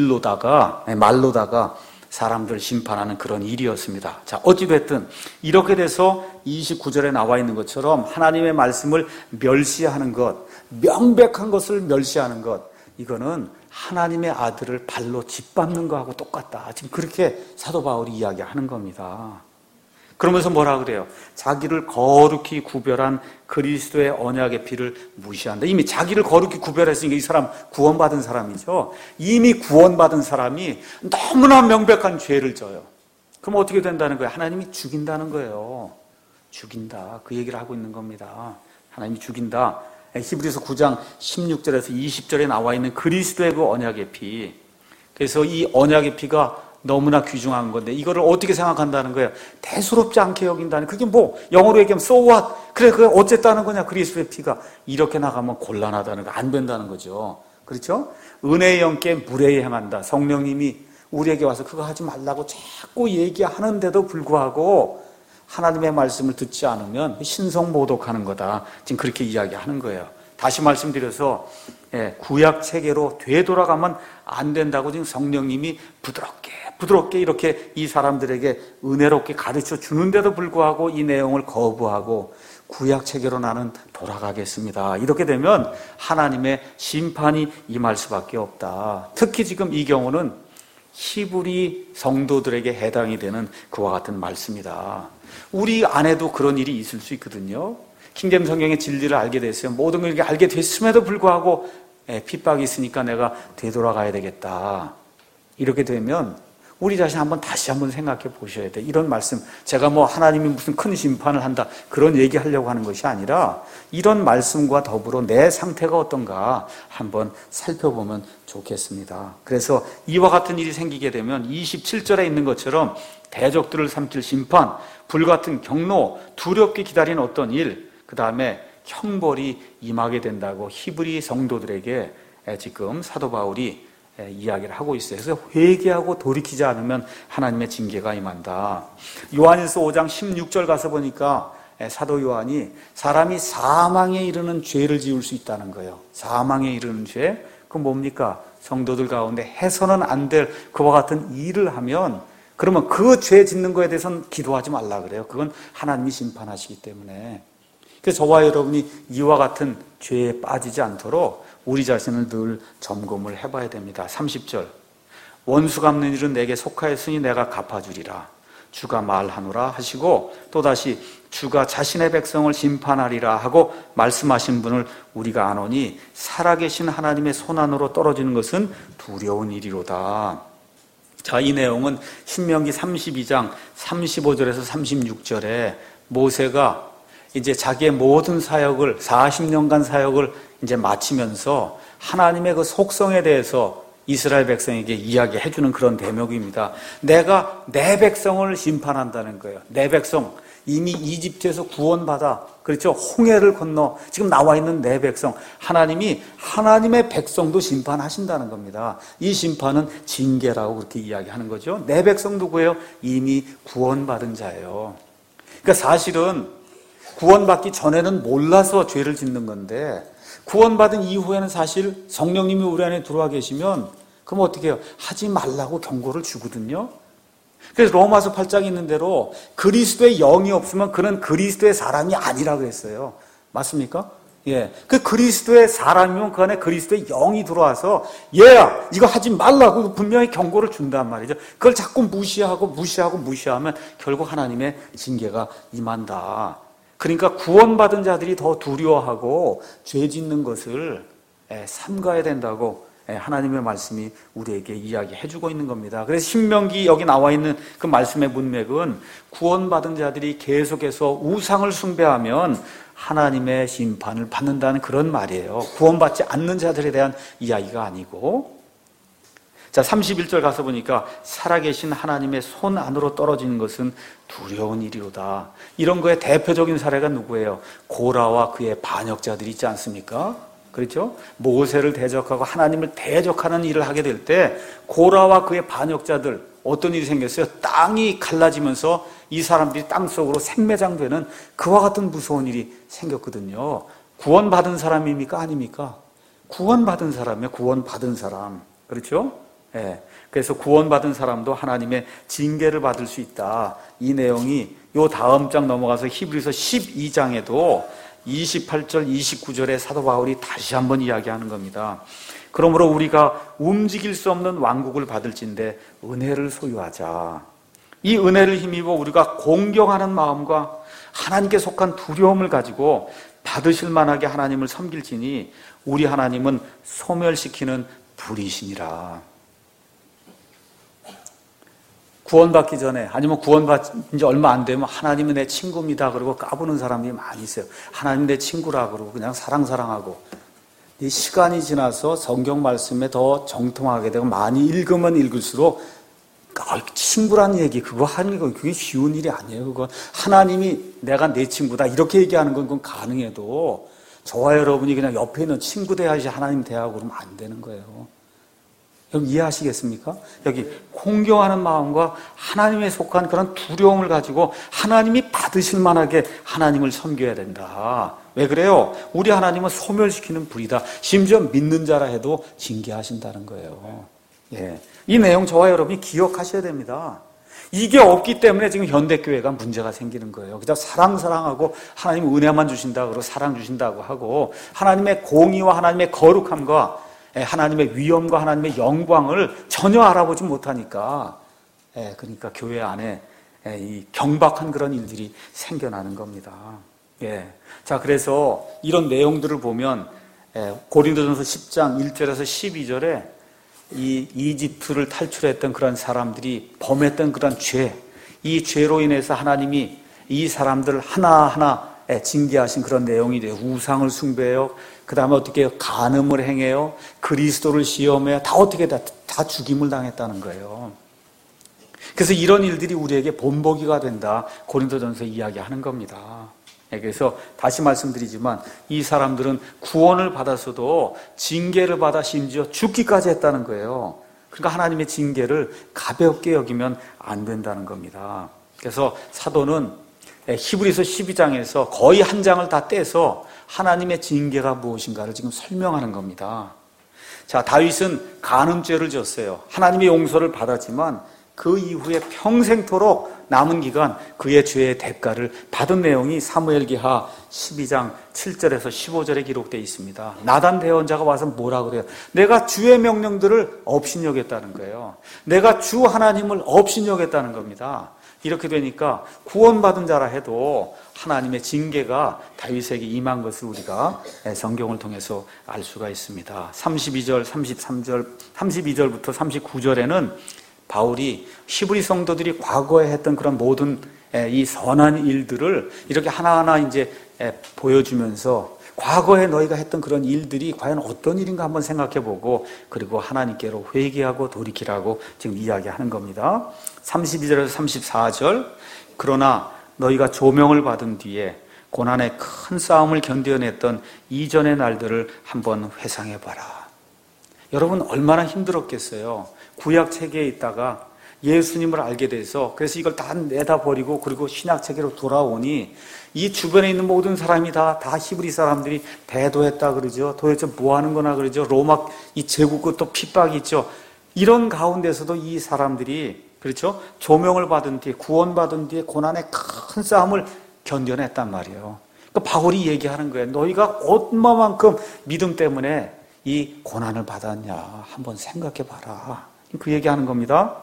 Speaker 1: 말로다가 사람들 심판하는 그런 일이었습니다. 자, 어찌됐든 이렇게 돼서 29절에 나와 있는 것처럼 하나님의 말씀을 멸시하는 것, 명백한 것을 멸시하는 것, 이거는 하나님의 아들을 발로 짓밟는 거하고 똑같다. 지금 그렇게 사도 바울이 이야기하는 겁니다. 그러면서 뭐라 그래요? 자기를 거룩히 구별한 그리스도의 언약의 피를 무시한다. 이미 자기를 거룩히 구별했으니까 이 사람 구원받은 사람이죠. 이미 구원받은 사람이 너무나 명백한 죄를 져요. 그럼 어떻게 된다는 거예요? 하나님이 죽인다는 거예요. 죽인다. 그 얘기를 하고 있는 겁니다. 하나님이 죽인다. 히브리서 9장 16절에서 20절에 나와 있는 그리스도의 그 언약의 피. 그래서 이 언약의 피가 너무나 귀중한 건데 이거를 어떻게 생각한다는 거예요? 대수롭지 않게 여긴다는, 그게 뭐 영어로 얘기하면 so what? 그래 그게 어쨌다는 거냐? 그리스도의 피가 이렇게 나가면 곤란하다는 거, 안 된다는 거죠. 그렇죠? 은혜의 영께 무례히 행한다. 성령님이 우리에게 와서 그거 하지 말라고 자꾸 얘기하는데도 불구하고 하나님의 말씀을 듣지 않으면 신성모독하는 거다. 지금 그렇게 이야기하는 거예요. 다시 말씀드려서 구약 체계로 되돌아가면 안 된다고 지금 성령님이 부드럽게 이렇게 이 사람들에게 은혜롭게 가르쳐 주는데도 불구하고 이 내용을 거부하고 구약 체계로 나는 돌아가겠습니다. 이렇게 되면 하나님의 심판이 임할 수밖에 없다. 특히 지금 이 경우는 히브리 성도들에게 해당이 되는 그와 같은 말씀이다. 우리 안에도 그런 일이 있을 수 있거든요. 킹잼 성경의 진리를 알게 됐어요. 모든 걸 이렇게 알게 됐음에도 불구하고 핍박이 있으니까 내가 되돌아가야 되겠다. 이렇게 되면 우리 자신 다시 한번 생각해 보셔야 돼. 이런 말씀, 제가 뭐 하나님이 무슨 큰 심판을 한다 그런 얘기하려고 하는 것이 아니라 이런 말씀과 더불어 내 상태가 어떤가 한번 살펴보면 좋겠습니다. 그래서 이와 같은 일이 생기게 되면 27절에 있는 것처럼 대적들을 삼킬 심판, 불같은 경로, 두렵게 기다리는 어떤 일, 그 다음에 형벌이 임하게 된다고 히브리 성도들에게 지금 사도 바울이 이야기를 하고 있어요. 그래서 회개하고 돌이키지 않으면 하나님의 징계가 임한다. 요한일서 5장 16절 가서 보니까 사도 요한이 사람이 사망에 이르는 죄를 지을 수 있다는 거예요. 사망에 이르는 죄, 그건 뭡니까? 성도들 가운데 해서는 안 될 그와 같은 일을 하면, 그러면 그 죄 짓는 거에 대해서는 기도하지 말라 그래요. 그건 하나님이 심판하시기 때문에. 그래서 저와 여러분이 이와 같은 죄에 빠지지 않도록 우리 자신을 늘 점검을 해봐야 됩니다. 30절, 원수 갚는 일은 내게 속하였으니 내가 갚아주리라. 주가 말하노라 하시고, 또다시 주가 자신의 백성을 심판하리라 하고 말씀하신 분을 우리가 아노니 살아계신 하나님의 손안으로 떨어지는 것은 두려운 일이로다. 자, 이 내용은 신명기 32장 35절에서 36절에 모세가 이제 자기의 모든 사역을 40년간 사역을 이제 마치면서 하나님의 그 속성에 대해서 이스라엘 백성에게 이야기해 주는 그런 대목입니다. 내가 내 백성을 심판한다는 거예요. 내 백성, 이미 이집트에서 구원받아, 그렇죠? 홍해를 건너 지금 나와 있는 내 백성, 하나님이 하나님의 백성도 심판하신다는 겁니다. 이 심판은 징계라고 그렇게 이야기하는 거죠. 내 백성 누구예요? 이미 구원받은 자예요. 그러니까 사실은 구원받기 전에는 몰라서 죄를 짓는 건데, 구원받은 이후에는 사실 성령님이 우리 안에 들어와 계시면 그럼 어떻게 해요? 하지 말라고 경고를 주거든요. 그래서 로마서 8장에 있는 대로 그리스도의 영이 없으면 그는 그리스도의 사람이 아니라 그랬어요. 맞습니까? 예. 그 그리스도의 사람이면 그 안에 그리스도의 영이 들어와서 얘야 이거 하지 말라고 분명히 경고를 준단 말이죠. 그걸 자꾸 무시하면 결국 하나님의 징계가 임한다. 그러니까 구원받은 자들이 더 두려워하고 죄 짓는 것을 삼가야 된다고 하나님의 말씀이 우리에게 이야기해주고 있는 겁니다. 그래서 신명기 여기 나와 있는 그 말씀의 문맥은 구원받은 자들이 계속해서 우상을 숭배하면 하나님의 심판을 받는다는 그런 말이에요. 구원받지 않는 자들에 대한 이야기가 아니고. 자, 31절 가서 보니까 살아계신 하나님의 손 안으로 떨어지는 것은 두려운 일이로다. 이런 거의 대표적인 사례가 누구예요? 고라와 그의 반역자들이 있지 않습니까? 그렇죠? 모세를 대적하고 하나님을 대적하는 일을 하게 될 때 고라와 그의 반역자들 어떤 일이 생겼어요? 땅이 갈라지면서 이 사람들이 땅속으로 생매장되는 그와 같은 무서운 일이 생겼거든요. 구원받은 사람입니까? 아닙니까? 구원받은 사람이에요. 구원받은 사람. 그렇죠? 예. 그래서 구원받은 사람도 하나님의 징계를 받을 수 있다. 이 내용이 요 다음 장 넘어가서 히브리서 12장에도 28절, 29절에 사도 바울이 다시 한번 이야기하는 겁니다. 그러므로 우리가 움직일 수 없는 왕국을 받을진대 은혜를 소유하자. 이 은혜를 힘입어 우리가 공경하는 마음과 하나님께 속한 두려움을 가지고 받으실 만하게 하나님을 섬길지니 우리 하나님은 소멸시키는 불이시니라. 구원받기 전에 아니면 구원받은 지 얼마 안 되면 하나님은 내 친구입니다 그러고 까부는 사람들이 많이 있어요. 하나님 내 친구라 그러고 그냥 사랑하고. 이 시간이 지나서 성경 말씀에 더 정통하게 되고 많이 읽으면 읽을수록 친구란 얘기 그거 하는 거 그게 쉬운 일이 아니에요. 그건 하나님이 내가 내 친구다 이렇게 얘기하는 건 그건 가능해도 저와 여러분이 그냥 옆에 있는 친구 대하지 하나님 대하고 그러면 안 되는 거예요. 여기 이해하시겠습니까? 여기 공경하는 마음과 하나님에 속한 그런 두려움을 가지고 하나님이 받으실 만하게 하나님을 섬겨야 된다. 왜 그래요? 우리 하나님은 소멸시키는 불이다. 심지어 믿는 자라 해도 징계하신다는 거예요. 예. 이 내용 저와 여러분이 기억하셔야 됩니다. 이게 없기 때문에 지금 현대교회가 문제가 생기는 거예요. 그저 사랑하고 하나님 은혜만 주신다 그러고 사랑 주신다고 하고 하나님의 공의와 하나님의 거룩함과 하나님의 위엄과 하나님의 영광을 전혀 알아보지 못하니까 그러니까 교회 안에 이 경박한 그런 일들이 생겨나는 겁니다. 예. 자, 그래서 이런 내용들을 보면 고린도전서 10장 1절에서 12절에 이 이집트를 탈출했던 그런 사람들이 범했던 그런 죄, 이 죄로 인해서 하나님이 이 사람들 하나하나 징계하신 그런 내용이 돼요. 우상을 숭배해요. 그 다음에 어떻게 간음을 행해요. 그리스도를 시험해요. 다 어떻게 다 죽임을 당했다는 거예요. 그래서 이런 일들이 우리에게 본보기가 된다. 고린도전서 이야기하는 겁니다. 그래서 다시 말씀드리지만 이 사람들은 구원을 받았어도 징계를 받아 심지어 죽기까지 했다는 거예요. 그러니까 하나님의 징계를 가볍게 여기면 안 된다는 겁니다. 그래서 사도는 히브리서 12장에서 거의 한 장을 다 떼서 하나님의 징계가 무엇인가를 지금 설명하는 겁니다. 자, 다윗은 간음죄를 졌어요. 하나님의 용서를 받았지만 그 이후에 평생토록 남은 기간 그의 죄의 대가를 받은 내용이 사무엘기하 12장 7절에서 15절에 기록되어 있습니다. 나단 대언자가 와서 뭐라 그래요? 내가 주의 명령들을 업신여겼다는 거예요. 내가 주 하나님을 업신여겼다는 겁니다. 이렇게 되니까 구원받은 자라 해도 하나님의 징계가 다윗에게 임한 것을 우리가 성경을 통해서 알 수가 있습니다. 32절, 33절, 32절부터 39절에는 바울이 히브리 성도들이 과거에 했던 그런 모든 이 선한 일들을 이렇게 하나하나 이제 보여주면서 과거에 너희가 했던 그런 일들이 과연 어떤 일인가 한번 생각해보고 그리고 하나님께로 회개하고 돌이키라고 지금 이야기하는 겁니다. 32절에서 34절 그러나 너희가 조명을 받은 뒤에 고난의 큰 싸움을 견뎌냈던 이전의 날들을 한번 회상해봐라. 여러분 얼마나 힘들었겠어요. 구약 체계에 있다가 예수님을 알게 돼서 그래서 이걸 다 내다버리고 그리고 신약 체계로 돌아오니 이 주변에 있는 모든 사람이 다 히브리 사람들이 대도했다 그러죠. 도대체 뭐 하는 거나 그러죠. 로마 이 제국과 또 핍박이 있죠. 이런 가운데서도 이 사람들이 그렇죠. 조명을 받은 뒤에 구원받은 뒤에 고난의 큰 싸움을 견뎌냈단 말이에요. 그러니까 바울이 얘기하는 거예요. 너희가 얼마만큼 믿음 때문에 이 고난을 받았냐 한번 생각해 봐라. 그 얘기하는 겁니다.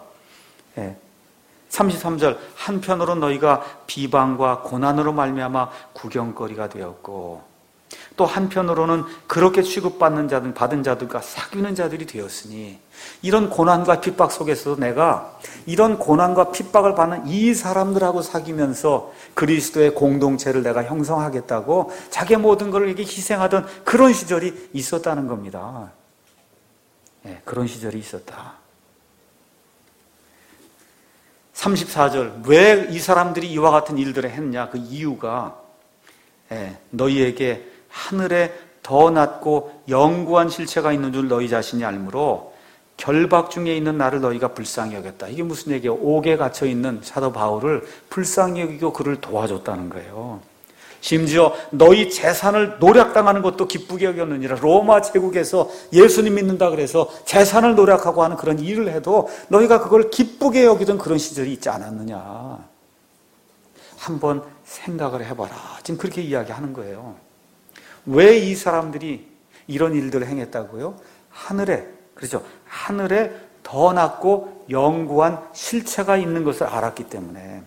Speaker 1: 33절 한편으로 너희가 비방과 고난으로 말미암아 구경거리가 되었고 또 한편으로는 그렇게 취급받는 자들 받은 자들과 사귀는 자들이 되었으니 이런 고난과 핍박 속에서도 내가 이런 고난과 핍박을 받는 이 사람들하고 사귀면서 그리스도의 공동체를 내가 형성하겠다고 자기의 모든 것을 이렇게 희생하던 그런 시절이 있었다는 겁니다. 그런 시절이 있었다. 34절, 왜 이 사람들이 이와 같은 일들을 했냐? 그 이유가 너희에게 하늘에 더 낮고 영구한 실체가 있는 줄 너희 자신이 알므로 결박 중에 있는 나를 너희가 불쌍히 여겼다. 이게 무슨 얘기예요? 옥에 갇혀 있는 사도 바울을 불쌍히 여기고 그를 도와줬다는 거예요. 심지어 너희 재산을 노략당하는 것도 기쁘게 여겼느니라. 로마 제국에서 예수님 믿는다 그래서 재산을 노략하고 하는 그런 일을 해도 너희가 그걸 기쁘게 여기던 그런 시절이 있지 않았느냐. 한번 생각을 해봐라. 지금 그렇게 이야기하는 거예요. 왜 이 사람들이 이런 일들을 행했다고요? 그렇죠. 하늘에 더 낮고 영구한 실체가 있는 것을 알았기 때문에.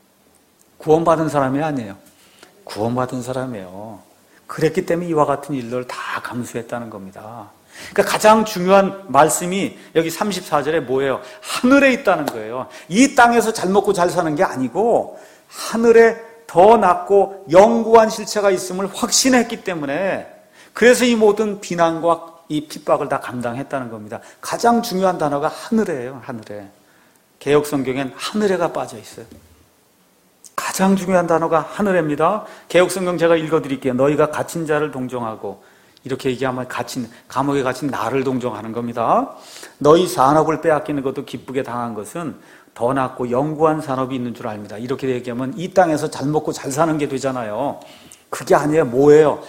Speaker 1: 구원받은 사람이 아니에요. 구원받은 사람이에요. 그랬기 때문에 이와 같은 일들을 다 감수했다는 겁니다. 그러니까 가장 중요한 말씀이 여기 34절에 뭐예요? 하늘에 있다는 거예요. 이 땅에서 잘 먹고 잘 사는 게 아니고 하늘에 더 낮고 영구한 실체가 있음을 확신했기 때문에 그래서 이 모든 비난과 이 핍박을 다 감당했다는 겁니다. 가장 중요한 단어가 하늘에예요. 하늘에. 개역 성경엔 하늘에가 빠져 있어요. 가장 중요한 단어가 하늘에입니다. 개역 성경 제가 읽어드릴게요. 너희가 갇힌 자를 동정하고 이렇게 얘기하면 감옥에 갇힌 나를 동정하는 겁니다. 너희 산업을 빼앗기는 것도 기쁘게 당한 것은 더 낫고 영구한 산업이 있는 줄 압니다. 이렇게 얘기하면 이 땅에서 잘 먹고 잘 사는 게 되잖아요. 그게 아니에요. 뭐예요?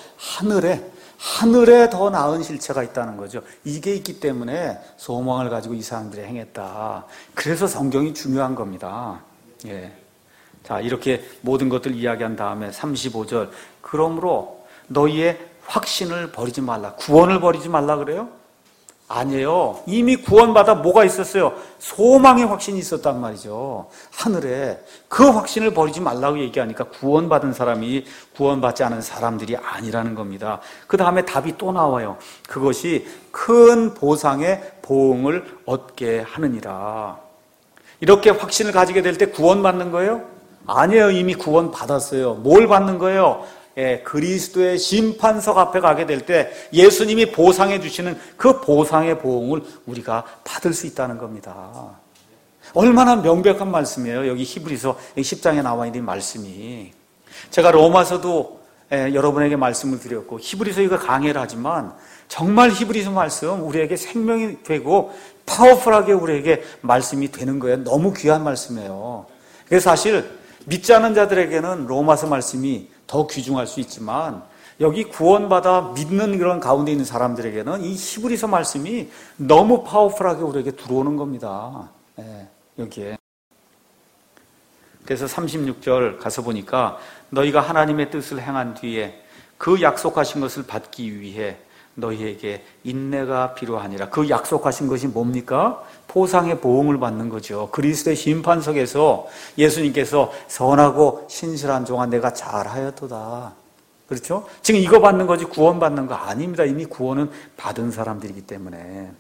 Speaker 1: 하늘에 더 나은 실체가 있다는 거죠. 이게 있기 때문에 소망을 가지고 이 사람들이 행했다. 그래서 성경이 중요한 겁니다. 예. 자, 이렇게 모든 것들 이야기한 다음에 35절. 그러므로 너희의 확신을 버리지 말라. 구원을 버리지 말라 그래요? 아니에요. 이미 구원받아 뭐가 있었어요? 소망의 확신이 있었단 말이죠. 하늘에. 그 확신을 버리지 말라고 얘기하니까 구원받은 사람이 구원받지 않은 사람들이 아니라는 겁니다. 그 다음에 답이 또 나와요. 그것이 큰 보상의 보응을 얻게 하느니라. 이렇게 확신을 가지게 될 때 구원받는 거예요? 아니에요. 이미 구원받았어요. 뭘 받는 거예요? 그리스도의 심판석 앞에 가게 될 때 예수님이 보상해 주시는 그 보상의 보응을 우리가 받을 수 있다는 겁니다. 얼마나 명백한 말씀이에요. 여기 히브리서 10장에 나와 있는 말씀이. 제가 로마서도 여러분에게 말씀을 드렸고 히브리서 이거 강해를 하지만 정말 히브리서 말씀 우리에게 생명이 되고 파워풀하게 우리에게 말씀이 되는 거예요. 너무 귀한 말씀이에요. 그래서 사실 믿지 않는 자들에게는 로마서 말씀이 더 귀중할 수 있지만 여기 구원받아 믿는 그런 가운데 있는 사람들에게는 이 히브리서 말씀이 너무 파워풀하게 우리에게 들어오는 겁니다. 여기에. 그래서 36절 가서 보니까 너희가 하나님의 뜻을 행한 뒤에 그 약속하신 것을 받기 위해 너희에게 인내가 필요하니라. 그 약속하신 것이 뭡니까? 보상의 보응을 받는 거죠. 그리스도의 심판석에서 예수님께서 선하고 신실한 종아 내가 잘하였도다. 그렇죠? 지금 이거 받는 거지 구원받는 거 아닙니다. 이미 구원은 받은 사람들이기 때문에.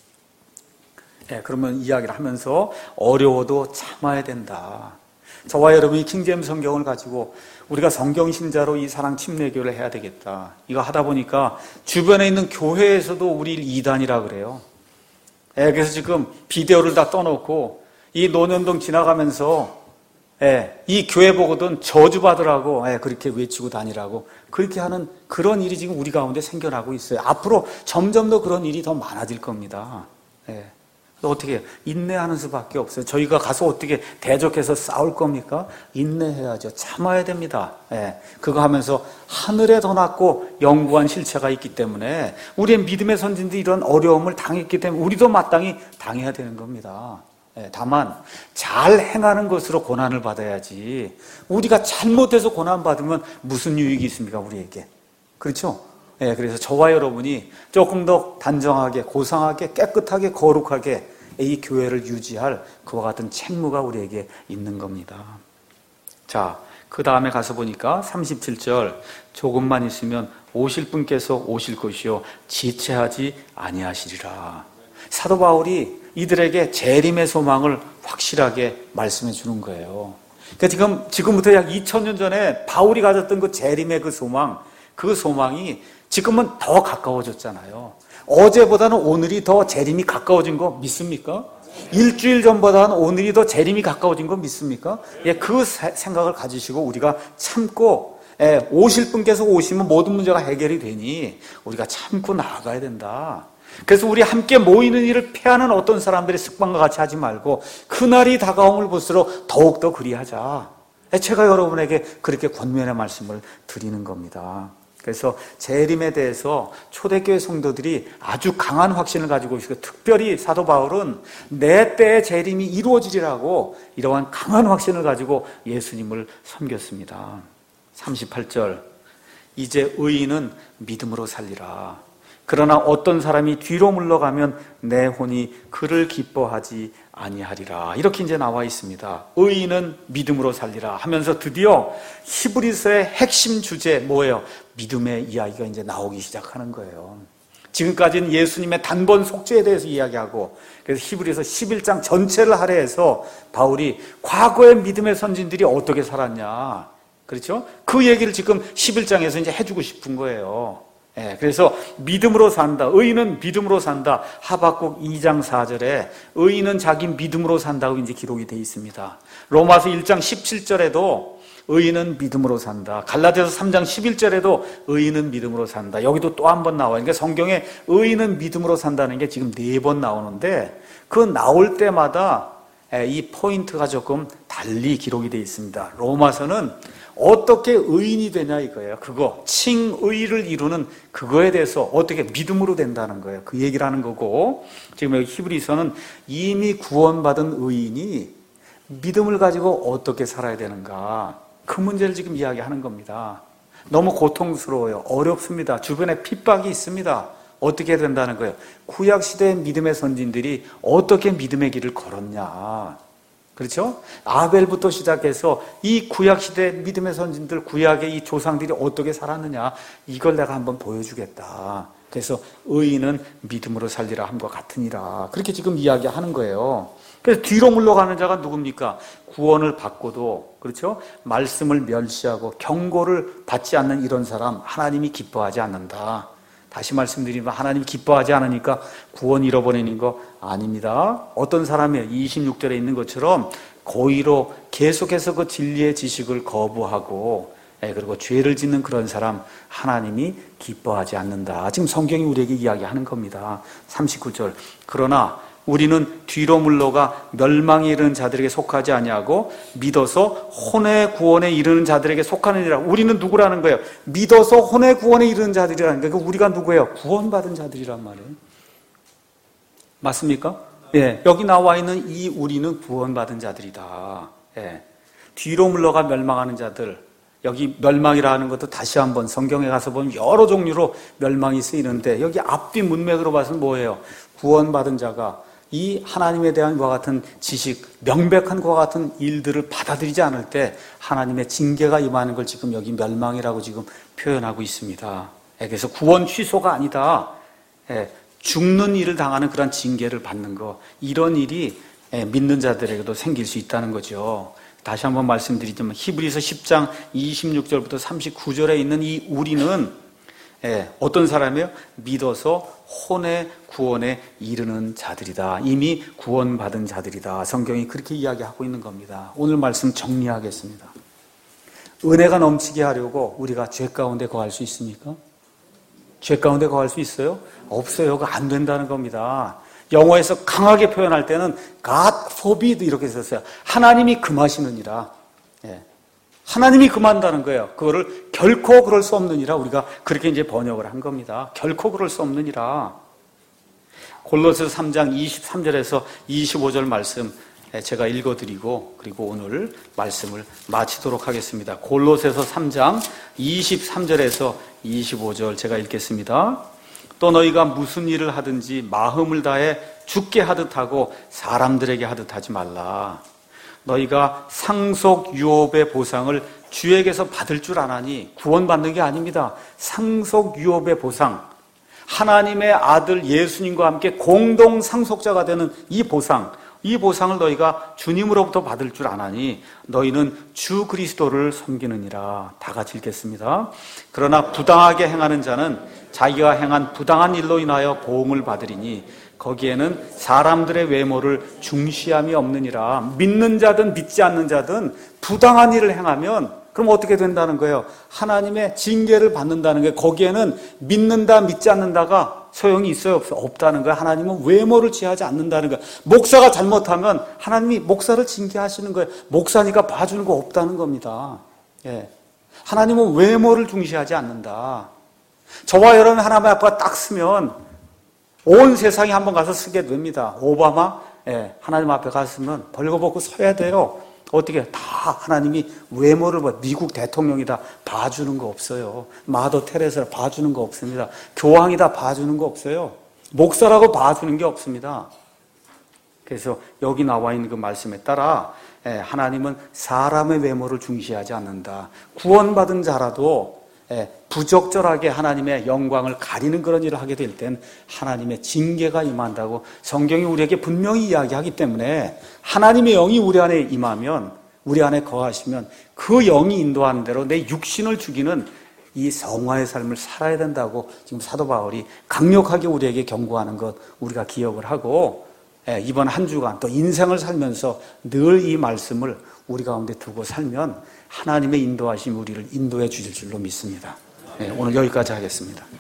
Speaker 1: 그러면 이야기를 하면서 어려워도 참아야 된다. 저와 여러분이 킹제임스 성경을 가지고 우리가 성경 신자로 이 사랑 침례교를 해야 되겠다. 이거 하다 보니까 주변에 있는 교회에서도 우리를 이단이라 그래요. 그래서 지금 비데오를 다 떠놓고 이 논현동 지나가면서 이 교회 보고든 저주받으라고 그렇게 외치고 다니라고 그렇게 하는 그런 일이 지금 우리 가운데 생겨나고 있어요. 앞으로 점점 더 그런 일이 더 많아질 겁니다. 어떻게 해요? 인내하는 수밖에 없어요. 저희가 가서 어떻게 대적해서 싸울 겁니까? 인내해야죠. 참아야 됩니다. 그거 하면서 하늘에 더 낮고 영구한 실체가 있기 때문에 우리의 믿음의 선진들이 이런 어려움을 당했기 때문에 우리도 마땅히 당해야 되는 겁니다. 다만 잘 행하는 것으로 고난을 받아야지 우리가 잘못해서 고난받으면 무슨 유익이 있습니까? 우리에게. 그렇죠? 그래서 저와 여러분이 조금 더 단정하게, 고상하게, 깨끗하게, 거룩하게 이 교회를 유지할 그와 같은 책무가 우리에게 있는 겁니다. 자, 그 다음에 가서 보니까 37절 조금만 있으면 오실 분께서 오실 것이요 지체하지 아니하시리라. 사도 바울이 이들에게 재림의 소망을 확실하게 말씀해 주는 거예요. 그러니까 지금부터 약 2000년 전에 바울이 가졌던 그 재림의 그 소망이 지금은 더 가까워졌잖아요. 어제보다는 오늘이 더 재림이 가까워진 거 믿습니까? 일주일 전보다는 오늘이 더 재림이 가까워진 거 믿습니까? 예, 그 생각을 가지시고 우리가 참고, 예, 오실 분께서 오시면 모든 문제가 해결이 되니 우리가 참고 나아가야 된다. 그래서 우리 함께 모이는 일을 패하는 어떤 사람들의 습관과 같이 하지 말고 그날이 다가옴을 볼수록 더욱더 그리하자. 제가 여러분에게 그렇게 권면의 말씀을 드리는 겁니다. 그래서 재림에 대해서 초대교회 성도들이 아주 강한 확신을 가지고 있고, 특별히 사도 바울은 내 때의 재림이 이루어지리라고 이러한 강한 확신을 가지고 예수님을 섬겼습니다. 38절, 이제 의인은 믿음으로 살리라. 그러나 어떤 사람이 뒤로 물러가면 내 혼이 그를 기뻐하지 아니하리라. 이렇게 이제 나와 있습니다. 의인은 믿음으로 살리라 하면서 드디어 히브리서의 핵심 주제 뭐예요? 믿음의 이야기가 이제 나오기 시작하는 거예요. 지금까지는 예수님의 단번 속죄에 대해서 이야기하고, 그래서 히브리서 11장 전체를 할애해서 바울이 과거의 믿음의 선진들이 어떻게 살았냐, 그렇죠? 그 얘기를 지금 11장에서 이제 해주고 싶은 거예요. 예, 그래서 믿음으로 산다. 의인은 믿음으로 산다. 하박국 2장 4절에 의인은 자기 믿음으로 산다고 이제 기록이 되어 있습니다. 로마서 1장 17절에도 의인은 믿음으로 산다. 갈라디아서 3장 11절에도 의인은 믿음으로 산다. 여기도 또 한 번 나와요. 그러니까 성경에 의인은 믿음으로 산다는 게 지금 4번 나오는데, 그 나올 때마다 이 포인트가 조금 달리 기록이 되어 있습니다. 로마서는 어떻게 의인이 되냐 이거예요. 그거 칭의를 이루는 그거에 대해서 어떻게 믿음으로 된다는 거예요. 그 얘기를 하는 거고, 지금 여기 히브리서는 이미 구원받은 의인이 믿음을 가지고 어떻게 살아야 되는가, 그 문제를 지금 이야기하는 겁니다. 너무 고통스러워요. 어렵습니다. 주변에 핍박이 있습니다. 어떻게 해야 된다는 거예요? 구약시대의 믿음의 선진들이 어떻게 믿음의 길을 걸었냐, 그렇죠? 아벨부터 시작해서 이 구약시대 믿음의 선진들, 구약의 이 조상들이 어떻게 살았느냐, 이걸 내가 한번 보여주겠다. 그래서 의인은 믿음으로 살리라 함과 같으니라. 그렇게 지금 이야기하는 거예요. 그래서 뒤로 물러가는 자가 누굽니까? 구원을 받고도, 그렇죠? 말씀을 멸시하고 경고를 받지 않는 이런 사람, 하나님이 기뻐하지 않는다. 다시 말씀드리면 하나님이 기뻐하지 않으니까 구원 잃어버리는 거 아닙니다. 어떤 사람이 26절에 있는 것처럼 고의로 계속해서 그 진리의 지식을 거부하고, 그리고 죄를 짓는 그런 사람 하나님이 기뻐하지 않는다. 지금 성경이 우리에게 이야기하는 겁니다. 39절, 그러나 우리는 뒤로 물러가 멸망에 이르는 자들에게 속하지 아니하고 믿어서 혼의 구원에 이르는 자들에게 속하느니라. 우리는 누구라는 거예요? 믿어서 혼의 구원에 이르는 자들이라는 거예요. 우리가 누구예요? 구원받은 자들이란 말이에요. 맞습니까? 예, 여기 나와 있는 이 우리는 구원받은 자들이다. 예, 뒤로 물러가 멸망하는 자들, 여기 멸망이라 하는 것도 다시 한번 성경에 가서 보면 여러 종류로 멸망이 쓰이는데, 여기 앞뒤 문맥으로 봐서는 뭐예요? 구원받은 자가 이 하나님에 대한 그와 같은 지식, 명백한 그와 같은 일들을 받아들이지 않을 때 하나님의 징계가 임하는 걸 지금 여기 멸망이라고 지금 표현하고 있습니다. 그래서 구원 취소가 아니다. 죽는 일을 당하는 그런 징계를 받는 거, 이런 일이 믿는 자들에게도 생길 수 있다는 거죠. 다시 한번 말씀드리자면 히브리서 10장 26절부터 39절에 있는 이 우리는 어떤 사람이에요? 믿어서 혼의 구원에 이르는 자들이다. 이미 구원받은 자들이다. 성경이 그렇게 이야기하고 있는 겁니다. 오늘 말씀 정리하겠습니다. 은혜가 넘치게 하려고 우리가 죄 가운데 거할 수 있습니까? 죄 가운데 거할 수 있어요? 없어요. 그거 안 된다는 겁니다. 영어에서 강하게 표현할 때는 God forbid 이렇게 썼어요. 하나님이 금하시느니라. 하나님이 금한다는 거예요. 그거를 결코 그럴 수 없느니라, 우리가 그렇게 이제 번역을 한 겁니다. 결코 그럴 수 없느니라. 골로새서 3장 23절에서 25절 말씀 제가 읽어드리고, 그리고 오늘 말씀을 마치도록 하겠습니다. 골로새서 3장 23절에서 25절 제가 읽겠습니다. 또 너희가 무슨 일을 하든지 마음을 다해 주께 하듯 하고 사람들에게 하듯 하지 말라. 너희가 상속 유업의 보상을 주에게서 받을 줄 아나니, 구원받는 게 아닙니다. 상속 유업의 보상, 하나님의 아들 예수님과 함께 공동 상속자가 되는 이 보상을 너희가 주님으로부터 받을 줄 아나니 너희는 주 그리스도를 섬기느니라. 다 같이 읽겠습니다. 그러나 부당하게 행하는 자는 자기가 행한 부당한 일로 인하여 보응을 받으리니 거기에는 사람들의 외모를 중시함이 없느니라. 믿는 자든 믿지 않는 자든 부당한 일을 행하면 그럼 어떻게 된다는 거예요? 하나님의 징계를 받는다는 거예요. 거기에는 믿는다 믿지 않는다가 소용이 있어요 없다는 거예요. 하나님은 외모를 취하지 않는다는 거예요. 목사가 잘못하면 하나님이 목사를 징계하시는 거예요. 목사니까 봐주는 거 없다는 겁니다. 예. 하나님은 외모를 중시하지 않는다. 저와 여러분 하나님 앞에 딱 쓰면 온 세상에 한번 가서 쓰게 됩니다. 오바마 하나님 앞에 갔으면 벌거벗고 서야 돼요. 어떻게 다 하나님이 외모를 봐. 미국 대통령이다 봐주는 거 없어요. 마더 테레사를 봐주는 거 없습니다. 교황이다 봐주는 거 없어요. 목사라고 봐주는 게 없습니다. 그래서 여기 나와 있는 그 말씀에 따라 하나님은 사람의 외모를 중시하지 않는다. 구원받은 자라도 부적절하게 하나님의 영광을 가리는 그런 일을 하게 될 땐 하나님의 징계가 임한다고 성경이 우리에게 분명히 이야기하기 때문에 하나님의 영이 우리 안에 임하면, 우리 안에 거하시면 그 영이 인도하는 대로 내 육신을 죽이는 이 성화의 삶을 살아야 된다고 지금 사도 바울이 강력하게 우리에게 경고하는 것 우리가 기억을 하고, 이번 한 주간 또 인생을 살면서 늘 이 말씀을 우리 가운데 두고 살면 하나님의 인도하심 우리를 인도해 주실 줄로 믿습니다. 오늘 여기까지 하겠습니다.